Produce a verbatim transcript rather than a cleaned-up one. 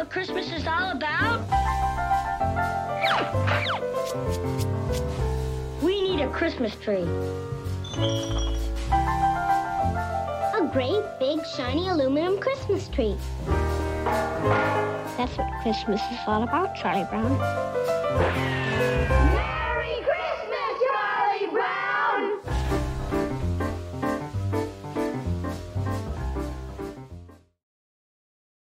what Christmas is all about? We need a Christmas tree. A great, big, shiny aluminum Christmas tree. That's what Christmas is all about, Charlie Brown.